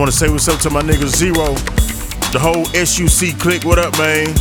wanna say what's up to my nigga Zero, the whole SUC clique. What up, man?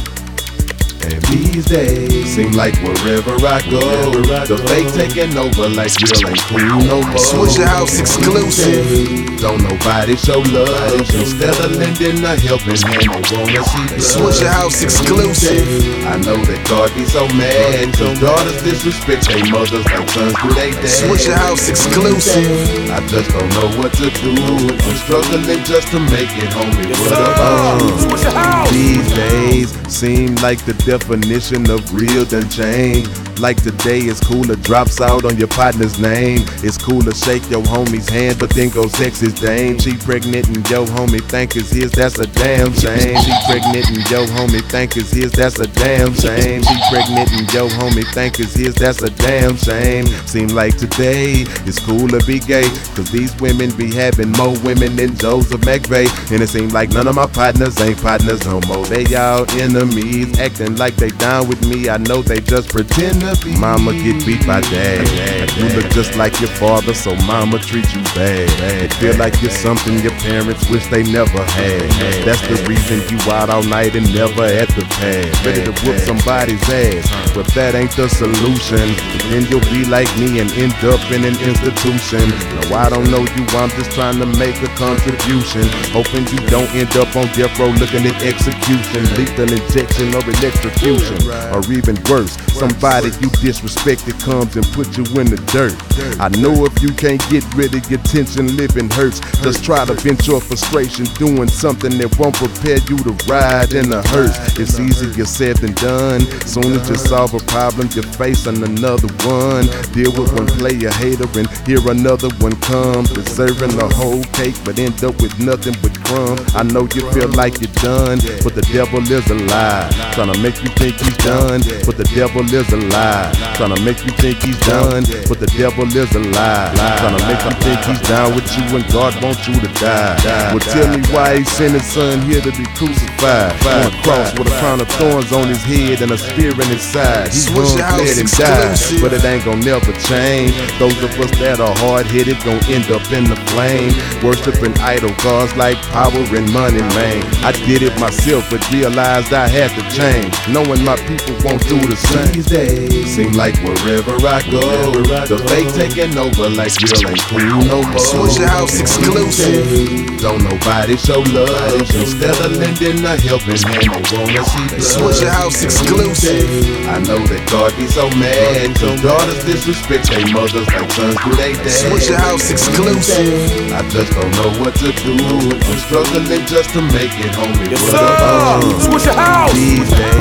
And these days seem like wherever I go, the fake taking over like real ain't cool no more. Swishahouse exclusive. Don't nobody show love. Instead of lending a helping hand, they wanna see blood. Swishahouse exclusive. I know that God be so mad. So daughters disrespect their mothers like sons do they dad. Swishahouse exclusive. I just don't know what to do. I'm struggling just to make it, homie. What about you? These days seem like the definition of real done changed. Like today it's cool to drops out on your partner's name. It's cool to shake your homie's hand, but then go sex his dame. She pregnant and your homie think it's his, that's a damn shame. She pregnant and your homie think it's his, that's a damn shame. She pregnant and your homie think it's his, that's a damn shame. Seem like today it's cool to be gay, cause these women be having more women than Joseph McVeigh. And it seem like none of my partners ain't partners no more. They all enemies, acting like they down with me. I know they just pretend to be. Mama get beat by dad. You look just like your father, so mama treat you bad. It feel like you're something your parents wish they never had. That's the reason you out all night and never at the pad, ready to whoop somebody's ass. But that ain't the solution. Then you'll be like me and end up in an institution. No, I don't know you, I'm just trying to make a contribution, hoping you don't end up on death row looking at execution, lethal injection or electrocution, or even worse, somebody you disrespected comes and put you in the dirt. I know if you can't get rid of your tension, living hurts. Just try to vent your frustration doing something that won't prepare you to ride in a hearse. It's easier said than done. Soon as you solve a problem, you're facing another one. Deal with one player hater and here another one comes, deserving the whole cake but end up with nothing but crumbs. I know you feel like you're done, but the devil is a lie, trying to make you think he's done, but the devil is a lie, trying to make you think he's done, but the devil is a lie, trying to make you think he's down with you and God wants you to die. Well, tell me why he sent his son here to be crucified on a cross with a crown of thorns on his head and a spear in his side. He hung, bled, and died, but it ain't gonna never change. Those of us that are hard-headed gon' end up in the flame, worshiping idol gods like power and money, man. I did it myself, but realized I had to change, knowing my people won't do the same. These days seem like wherever I go, the fake taking over like real ain't cool no more. Swishahouse exclusive. Don't nobody show love. Instead of lending a helping hand, they wanna see blood. Swishahouse exclusive. I know that God be so mad. So daughters disrespect their mothers like sons do they dad. Swishahouse exclusive. I just don't know what to do. I'm struggling just to make it, homie. Yes, What sir. about you? Swishahouse. These days